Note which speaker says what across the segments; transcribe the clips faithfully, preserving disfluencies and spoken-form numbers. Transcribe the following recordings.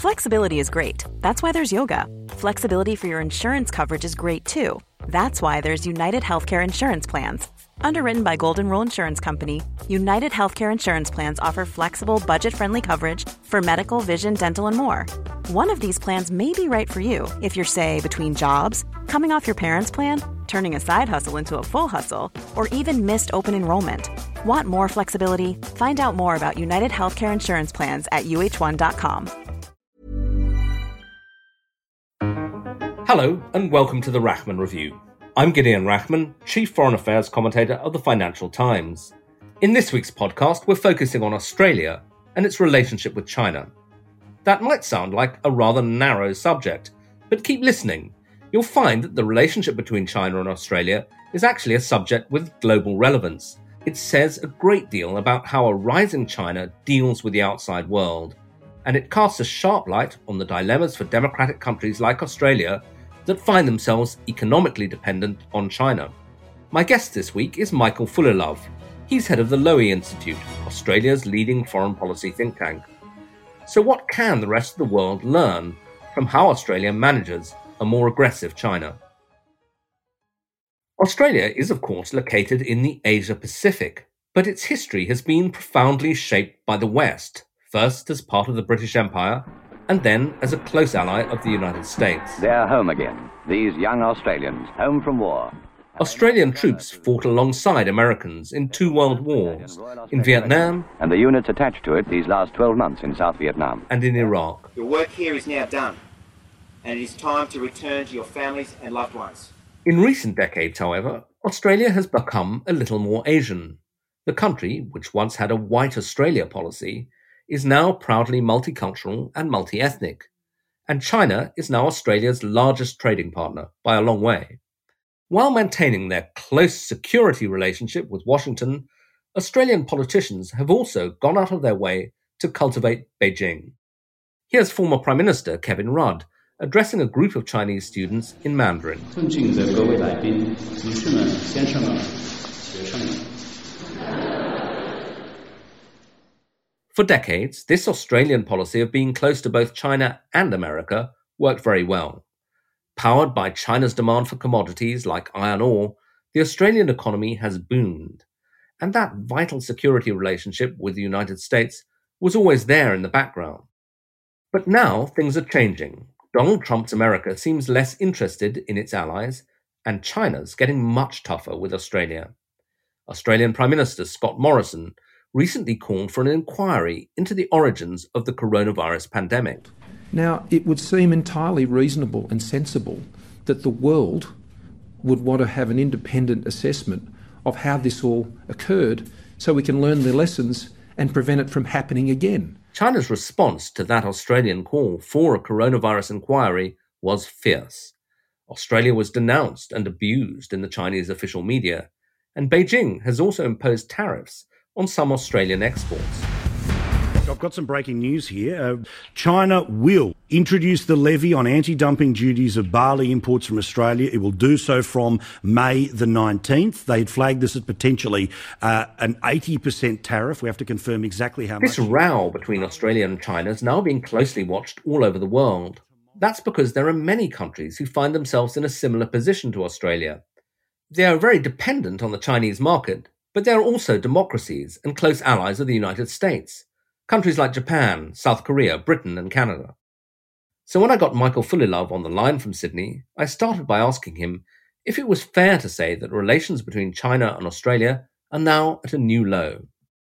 Speaker 1: Flexibility is great. That's why there's yoga. Flexibility for your insurance coverage is great too. That's why there's United Healthcare Insurance Plans. Underwritten by Golden Rule Insurance Company, United Healthcare Insurance Plans offer flexible, budget-friendly coverage for medical, vision, dental, and more. One of these plans may be right for you if you're, say, between jobs, coming off your parents' plan, turning a side hustle into a full hustle, or even missed open enrollment. Want more flexibility? Find out more about United Healthcare Insurance Plans at U H one dot com.
Speaker 2: Hello and welcome to the Rachman Review. I'm Gideon Rachman, Chief Foreign Affairs Commentator of the Financial Times. In this week's podcast, we're focusing on Australia and its relationship with China. That might sound like a rather narrow subject, but keep listening. You'll find that the relationship between China and Australia is actually a subject with global relevance. It says a great deal about how a rising China deals with the outside world, and it casts a sharp light on the dilemmas for democratic countries like Australia that find themselves economically dependent on China. My guest this week is Michael Fullalove. He's head of the Lowy Institute, Australia's leading foreign policy think tank. So what can the rest of the world learn from how Australia manages a more aggressive China? Australia is, of course, located in the Asia-Pacific, but its history has been profoundly shaped by the West, first as part of the British Empire, and then as a close ally of the United States.
Speaker 3: They're home again, these young Australians, home from war.
Speaker 2: Australian troops fought alongside Americans in two world wars, in Vietnam,
Speaker 3: and the units attached to it these last twelve months in South Vietnam,
Speaker 2: and in Iraq.
Speaker 4: Your work here is now done, and it is time to return to your families and loved ones.
Speaker 2: In recent decades, however, Australia has become a little more Asian. The country, which once had a white Australia policy, is now proudly multicultural and multi-ethnic, and China is now Australia's largest trading partner by a long way. While maintaining their close security relationship with Washington, Australian politicians have also gone out of their way to cultivate Beijing. Here's former Prime Minister Kevin Rudd addressing a group of Chinese students in Mandarin. For decades, this Australian policy of being close to both China and America worked very well. Powered by China's demand for commodities like iron ore, the Australian economy has boomed, and that vital security relationship with the United States was always there in the background. But now things are changing. Donald Trump's America seems less interested in its allies, and China's getting much tougher with Australia. Australian Prime Minister Scott Morrison recently called for an inquiry into the origins of the coronavirus pandemic.
Speaker 5: Now, it would seem entirely reasonable and sensible that the world would want to have an independent assessment of how this all occurred so we can learn the lessons and prevent it from happening again.
Speaker 2: China's response to that Australian call for a coronavirus inquiry was fierce. Australia was denounced and abused in the Chinese official media, and Beijing has also imposed tariffs on some Australian exports.
Speaker 6: I've got some breaking news here. Uh, China will introduce the levy on anti-dumping duties of barley imports from Australia. It will do so from May the nineteenth. They had flagged this as potentially uh, an eighty percent tariff. We have to confirm exactly how
Speaker 2: this
Speaker 6: much.
Speaker 2: This row between Australia and China is now being closely watched all over the world. That's because there are many countries who find themselves in a similar position to Australia. They are very dependent on the Chinese market, but they are also democracies and close allies of the United States. Countries like Japan, South Korea, Britain and Canada. So when I got Michael Fullalove on the line from Sydney, I started by asking him if it was fair to say that relations between China and Australia are now at a new low.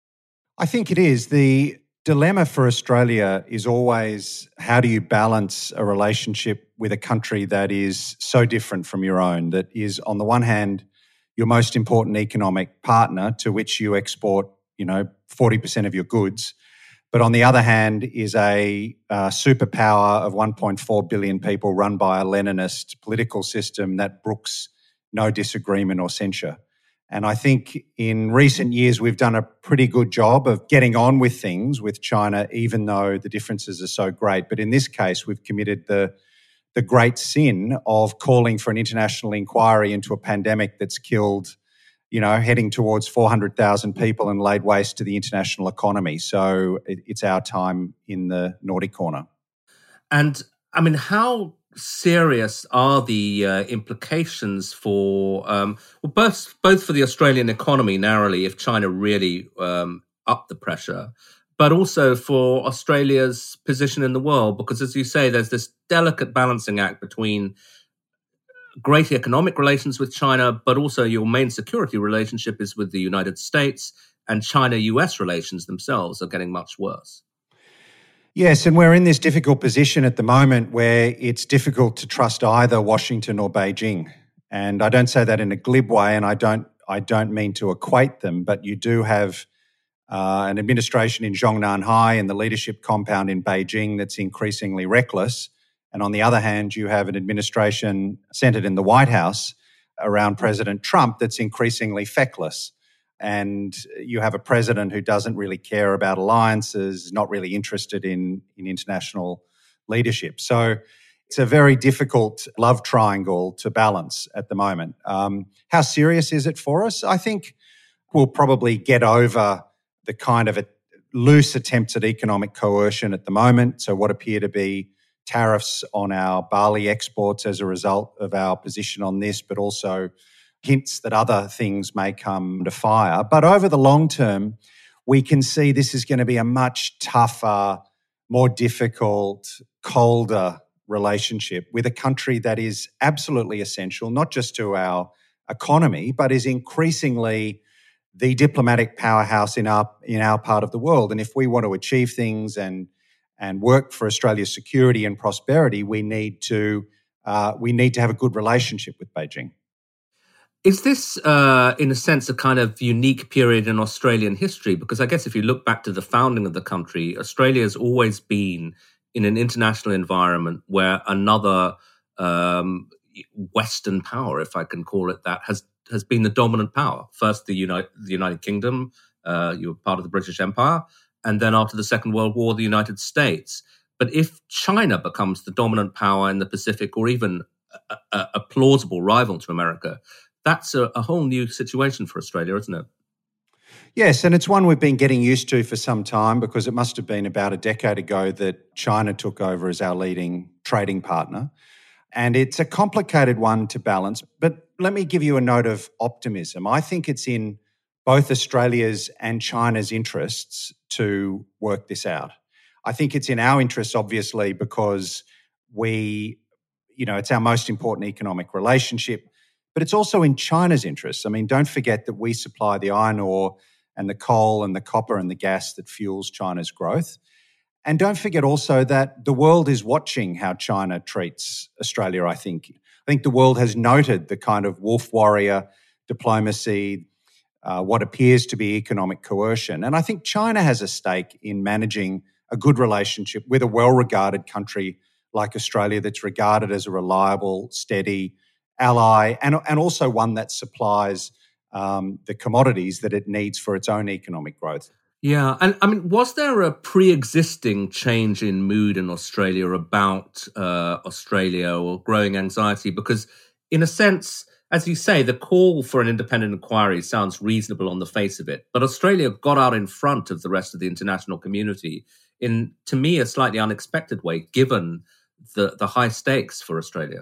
Speaker 7: I think it is. The dilemma for Australia is always how do you balance a relationship with a country that is so different from your own, that is, on the one hand, your most important economic partner to which you export, you know, forty percent of your goods, but on the other hand is a uh, superpower of one point four billion people run by a Leninist political system that brooks no disagreement or censure. And I think in recent years we've done a pretty good job of getting on with things with China, even though the differences are so great. But in this case, we've committed the the great sin of calling for an international inquiry into a pandemic that's killed, you know, heading towards four hundred thousand people and laid waste to the international economy. So it, it's our time in the naughty corner.
Speaker 2: And I mean, how serious are the uh, implications for um, well, both both for the Australian economy narrowly if China really um, upped the pressure, but also for Australia's position in the world? Because, as you say, there's this delicate balancing act between great economic relations with China, but also your main security relationship is with the United States, and China-U S relations themselves are getting much worse.
Speaker 7: Yes, and we're in this difficult position at the moment where it's difficult to trust either Washington or Beijing. And I don't say that in a glib way, and I don't I don't mean to equate them, but you do have uh, an administration in Zhongnanhai and the leadership compound in Beijing that's increasingly reckless. And on the other hand, you have an administration centred in the White House around President Trump that's increasingly feckless. And you have a president who doesn't really care about alliances, not really interested in, in international leadership. So it's a very difficult love triangle to balance at the moment. Um, how serious is it for us? I think we'll probably get over the kind of a loose attempts at economic coercion at the moment. So what appear to be tariffs on our barley exports as a result of our position on this, but also hints that other things may come to fire. But over the long term, we can see this is going to be a much tougher, more difficult, colder relationship with a country that is absolutely essential, not just to our economy, but is increasingly the diplomatic powerhouse in our in our part of the world. And if we want to achieve things and and work for Australia's security and prosperity, we need to uh, we need to have a good relationship with Beijing.
Speaker 2: Is this, uh, in a sense, a kind of unique period in Australian history? Because I guess if you look back to the founding of the country, Australia has always been in an international environment where another um, Western power, if I can call it that, has has been the dominant power. First, the United, the United Kingdom, uh, you were part of the British Empire, and then after the Second World War, the United States. But if China becomes the dominant power in the Pacific, or even a, a, a plausible rival to America, that's a, a whole new situation for Australia, isn't it?
Speaker 7: Yes, and it's one we've been getting used to for some time, because it must have been about a decade ago that China took over as our leading trading partner. And it's a complicated one to balance. But let me give you a note of optimism. I think it's in both Australia's and China's interests to work this out. I think it's in our interests, obviously, because we, you know, it's our most important economic relationship. But it's also in China's interests. I mean, don't forget that we supply the iron ore and the coal and the copper and the gas that fuels China's growth. And don't forget also that the world is watching how China treats Australia, I think. I think the world has noted the kind of wolf warrior diplomacy, uh, what appears to be economic coercion. And I think China has a stake in managing a good relationship with a well-regarded country like Australia that's regarded as a reliable, steady ally, and, and also one that supplies um, the commodities that it needs for its own economic growth.
Speaker 2: Yeah, and I mean, was there a pre-existing change in mood in Australia about uh, Australia or growing anxiety? Because in a sense, as you say, the call for an independent inquiry sounds reasonable on the face of it, but Australia got out in front of the rest of the international community in, to me, a slightly unexpected way, given the, the high stakes for Australia.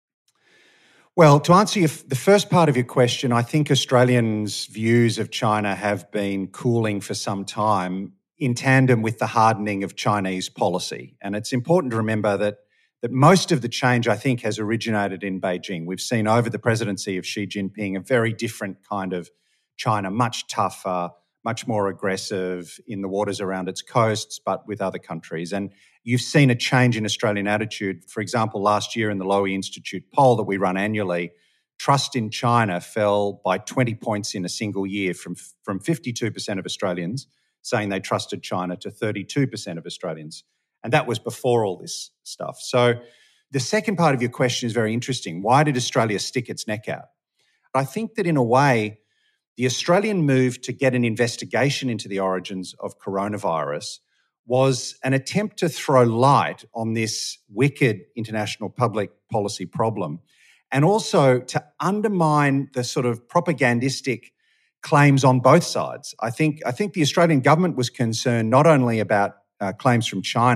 Speaker 7: Well, to answer your, the first part of your question, I think Australians' views of China have been cooling for some time in tandem with the hardening of Chinese policy. And it's important to remember that, that most of the change, I think, has originated in Beijing. We've seen over the presidency of Xi Jinping a very different kind of China, much tougher, much more aggressive in the waters around its coasts, but with other countries. And you've seen a change in Australian attitude. For example, last year in the Lowy Institute poll that we run annually, trust in China fell by twenty points in a single year, from, from fifty-two percent of Australians saying they trusted China to thirty-two percent of Australians. And that was before all this stuff. So the second part of your question is very interesting. Why did Australia stick its neck out? I think that in a way, the Australian move to get an investigation into the origins of coronavirus was an attempt to throw light on this wicked international public policy problem, and also to undermine the sort of propagandistic claims on both sides. I think, I think the Australian government was concerned not only about uh, claims from China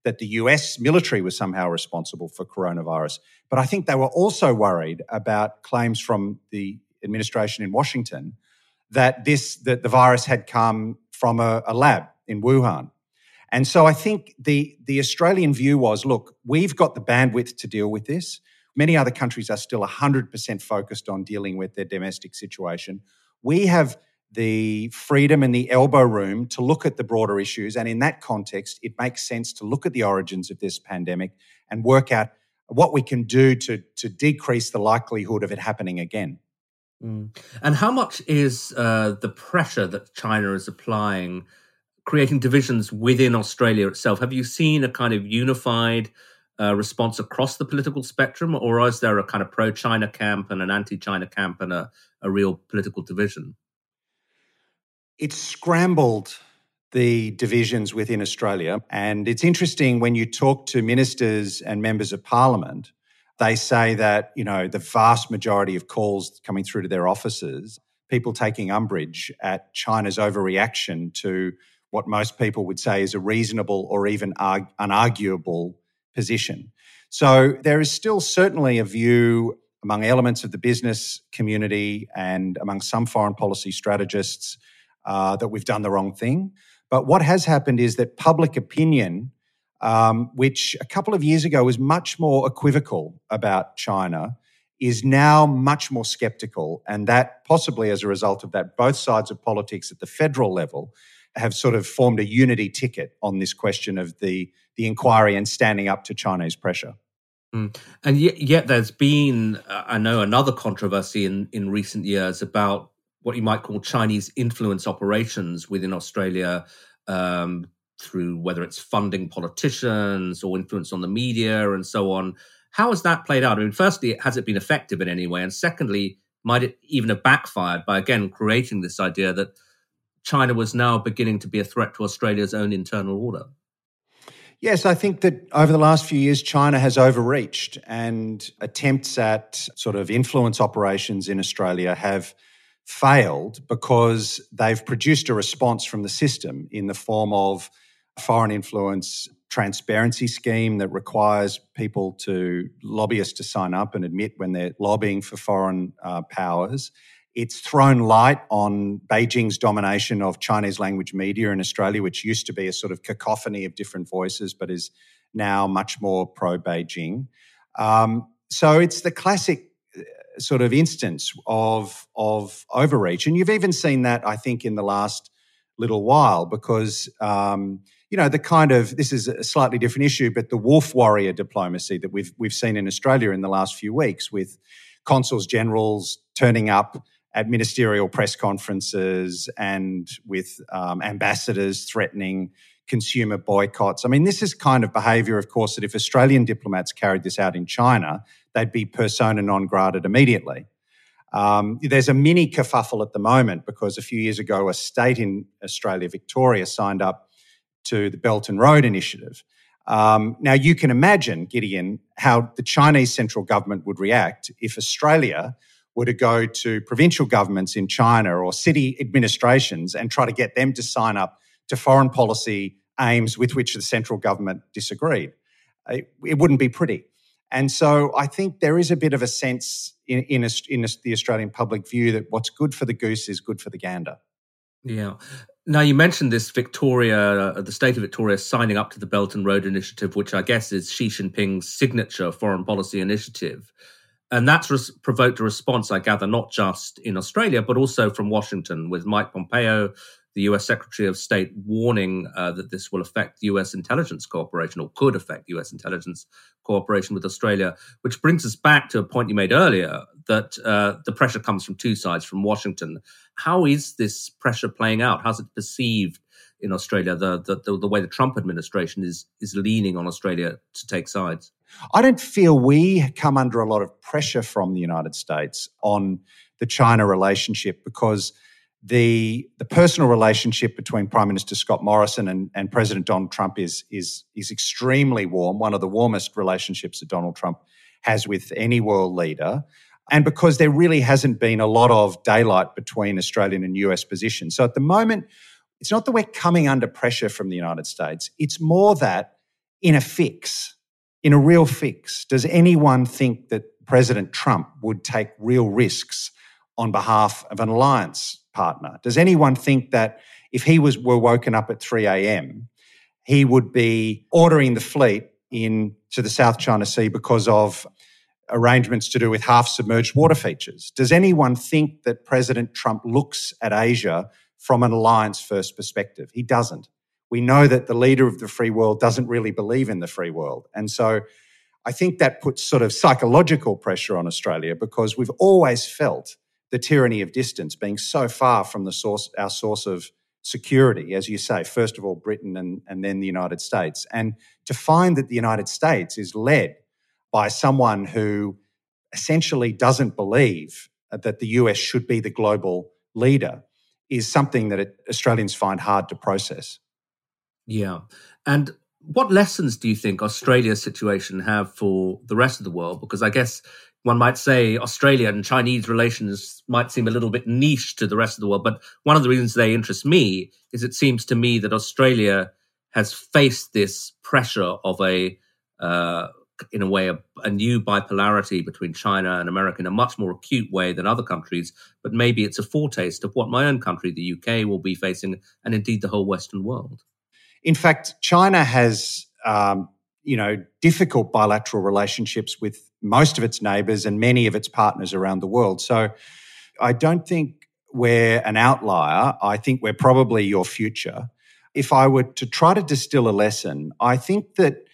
Speaker 7: that the U S military was somehow responsible for coronavirus. But I think they were also worried about claims from the administration in Washington that this that the virus had come from a, a lab in Wuhan. And so I think the, the Australian view was, look, we've got the bandwidth to deal with this. Many other countries are still one hundred percent focused on dealing with their domestic situation. We have the freedom and the elbow room to look at the broader issues. And in that context, it makes sense to look at the origins of this pandemic and work out what we can do to, to decrease the likelihood of it happening again.
Speaker 2: Mm. And how much is uh, the pressure that China is applying creating divisions within Australia itself? Have you seen a kind of unified uh, response across the political spectrum, or is there a kind of pro-China camp and an anti-China camp and a, a real political division?
Speaker 7: It's scrambled the divisions within Australia. And it's interesting when you talk to ministers and members of parliament, they say that, you know, the vast majority of calls coming through to their offices, people taking umbrage at China's overreaction to what most people would say is a reasonable or even arg- unarguable position. So there is still certainly a view among elements of the business community and among some foreign policy strategists uh, that we've done the wrong thing. But what has happened is that public opinion, um, which a couple of years ago was much more equivocal about China, is now much more sceptical. And that possibly as a result of that, both sides of politics at the federal level have sort of formed a unity ticket on this question of the, the inquiry and standing up to Chinese pressure.
Speaker 2: Mm. And yet, yet there's been, uh, I know, another controversy in, in recent years about what you might call Chinese influence operations within Australia, um, through whether it's funding politicians or influence on the media and so on. How has that played out? I mean, firstly, has it been effective in any way? And secondly, might it even have backfired by, again, creating this idea that China was now beginning to be a threat to Australia's own internal order?
Speaker 7: Yes, I think that over the last few years, China has overreached, and attempts at sort of influence operations in Australia have failed because they've produced a response from the system in the form of foreign influence transparency scheme that requires people to, lobbyists to sign up and admit when they're lobbying for foreign uh, powers. It's thrown light on Beijing's domination of Chinese language media in Australia, which used to be a sort of cacophony of different voices, but is now much more pro-Beijing. Um, so it's the classic sort of instance of, of overreach. And you've even seen that, I think, in the last little while because, um, you know, the kind of, this is a slightly different issue, but the wolf warrior diplomacy that we've we've seen in Australia in the last few weeks with consuls generals turning up at ministerial press conferences and with um, ambassadors threatening consumer boycotts. I mean, this is kind of behaviour, of course, that if Australian diplomats carried this out in China, they'd be persona non grata immediately. Um, there's a mini kerfuffle at the moment because a few years ago, a state in Australia, Victoria, signed up to the Belt and Road Initiative. Um, now, you can imagine, Gideon, how the Chinese central government would react if Australia were to go to provincial governments in China or city administrations and try to get them to sign up to foreign policy aims with which the central government disagreed. It, it wouldn't be pretty. And so I think there is a bit of a sense in, in, a, in a, the Australian public view that what's good for the goose is good for the gander.
Speaker 2: Yeah. Now, you mentioned this Victoria, uh, the state of Victoria signing up to the Belt and Road Initiative, which I guess is Xi Jinping's signature foreign policy initiative. And that's res- provoked a response, I gather, not just in Australia, but also from Washington, with Mike Pompeo, the U S Secretary of State, warning uh, that this will affect U S intelligence cooperation, or could affect U S intelligence cooperation with Australia, which brings us back to a point you made earlier, that uh, the pressure comes from two sides, from Washington. How is this pressure playing out? How's it perceived in Australia, the, the, the, the way the Trump administration is, is leaning on Australia to take sides?
Speaker 7: I don't feel we come under a lot of pressure from the United States on the China relationship because the the personal relationship between Prime Minister Scott Morrison and, and President Donald Trump is, is, is extremely warm, one of the warmest relationships that Donald Trump has with any world leader, and because there really hasn't been a lot of daylight between Australian and U S positions. So at the moment, it's not that we're coming under pressure from the United States. It's more that in a fix, in a real fix, does anyone think that President Trump would take real risks on behalf of an alliance partner? Does anyone think that if he was were woken up at three a.m., he would be ordering the fleet into the South China Sea because of arrangements to do with half-submerged water features? Does anyone think that President Trump looks at Asia from an alliance-first perspective? He doesn't. We know that the leader of the free world doesn't really believe in the free world. And so I think that puts sort of psychological pressure on Australia, because we've always felt the tyranny of distance being so far from the source, our source of security, as you say, first of all, Britain and, and then the United States. And to find that the United States is led by someone who essentially doesn't believe that the U S should be the global leader is something that it, Australians find hard to process.
Speaker 2: Yeah. And what lessons do you think Australia's situation have for the rest of the world? Because I guess one might say Australia and Chinese relations might seem a little bit niche to the rest of the world. But one of the reasons they interest me is it seems to me that Australia has faced this pressure of a, uh, in a way, a, a new bipolarity between China and America in a much more acute way than other countries. But maybe it's a foretaste of what my own country, the U K, will be facing, and indeed the whole Western world.
Speaker 7: In fact, China has, um, you know, difficult bilateral relationships with most of its neighbours and many of its partners around the world. So I don't think we're an outlier. I think we're probably your future. If I were to try to distill a lesson, I think that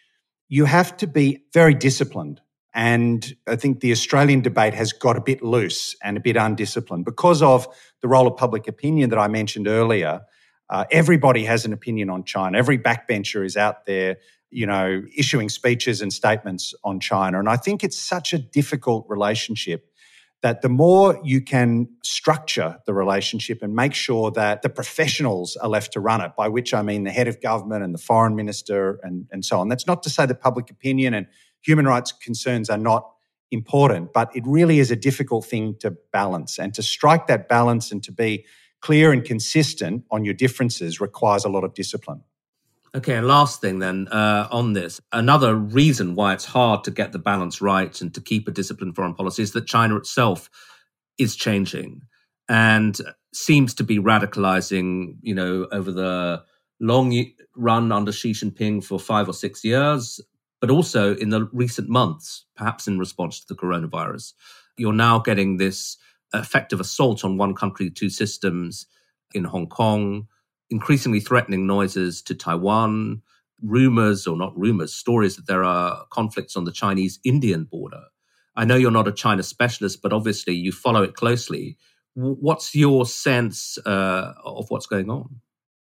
Speaker 7: you have to be very disciplined. And I think the Australian debate has got a bit loose and a bit undisciplined because of the role of public opinion that I mentioned earlier. Uh, everybody has an opinion on China. Every backbencher is out there, you know, issuing speeches and statements on China. And I think it's such a difficult relationship that the more you can structure the relationship and make sure that the professionals are left to run it, by which I mean the head of government and the foreign minister and, and so on. That's not to say that public opinion and human rights concerns are not important, but it really is a difficult thing to balance. And to strike that balance and to be clear and consistent on your differences requires a lot of discipline.
Speaker 2: Okay, and last thing then uh, on this, another reason why it's hard to get the balance right and to keep a disciplined foreign policy is that China itself is changing and seems to be radicalizing, you know, over the long run under Xi Jinping for five or six years, but also in the recent months, perhaps in response to the coronavirus. You're now getting this effective assault on one country, two systems in Hong Kong, increasingly threatening noises to Taiwan, rumors, or not rumors, stories that there are conflicts on the Chinese-Indian border. I know you're not a China specialist, but obviously you follow it closely. What's your sense uh, of what's going on?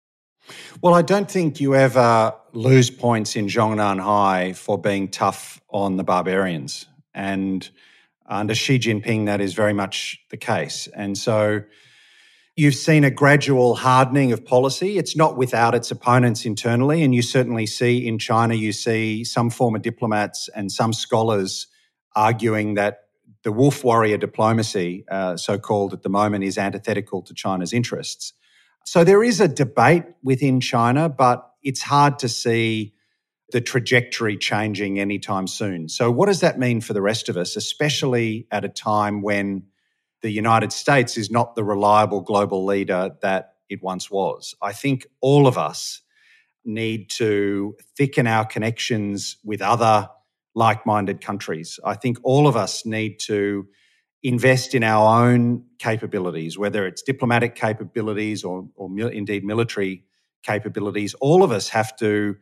Speaker 7: Well, I don't think you ever lose points in Zhongnanhai for being tough on the barbarians. And under Xi Jinping, that is very much the case. And so you've seen a gradual hardening of policy. It's not without its opponents internally. And you certainly see in China, you see some former diplomats and some scholars arguing that the wolf warrior diplomacy, uh, so-called at the moment, is antithetical to China's interests. So there is a debate within China, but it's hard to see the trajectory changing anytime soon. So what does that mean for the rest of us, especially at a time when the United States is not the reliable global leader that it once was? I think all of us need to thicken our connections with other like-minded countries. I think all of us need to invest in our own capabilities, whether it's diplomatic capabilities or, or mil- indeed military capabilities. All of us have to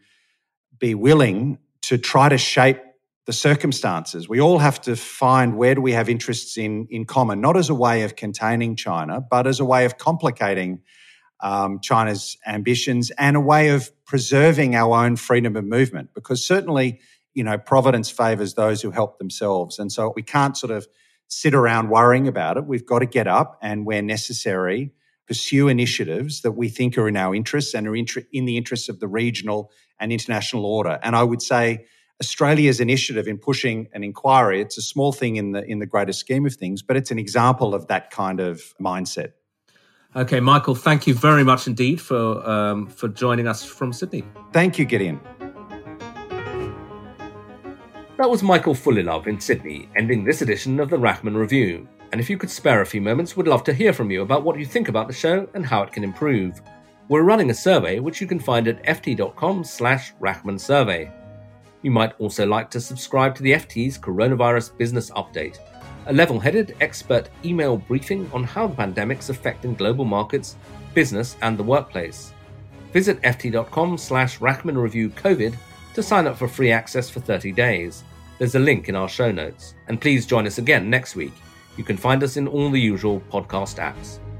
Speaker 7: be willing to try to shape the circumstances. We all have to find where do we have interests in, in common, not as a way of containing China, but as a way of complicating um, China's ambitions and a way of preserving our own freedom of movement. Because certainly, you know, providence favours those who help themselves. And so we can't sort of sit around worrying about it. We've got to get up and, where necessary, pursue initiatives that we think are in our interests and are in the interests of the regional and international order. And I would say Australia's initiative in pushing an inquiry, it's a small thing in the in the greater scheme of things, but it's an example of that kind of mindset.
Speaker 2: Okay, Michael, thank you very much indeed for um, for joining us from Sydney.
Speaker 7: Thank you, Gideon.
Speaker 2: That was Michael Fullilove in Sydney, ending this edition of the Rachman Review. And if you could spare a few moments, we'd love to hear from you about what you think about the show and how it can improve. We're running a survey which you can find at ft.com slash Rachman survey. You might also like to subscribe to the F T's Coronavirus Business Update, a level-headed expert email briefing on how the pandemic's affecting global markets, business and the workplace. Visit ft.com slash Rachman Review COVID to sign up for free access for thirty days. There's a link in our show notes. And please join us again next week. You can find us in all the usual podcast apps.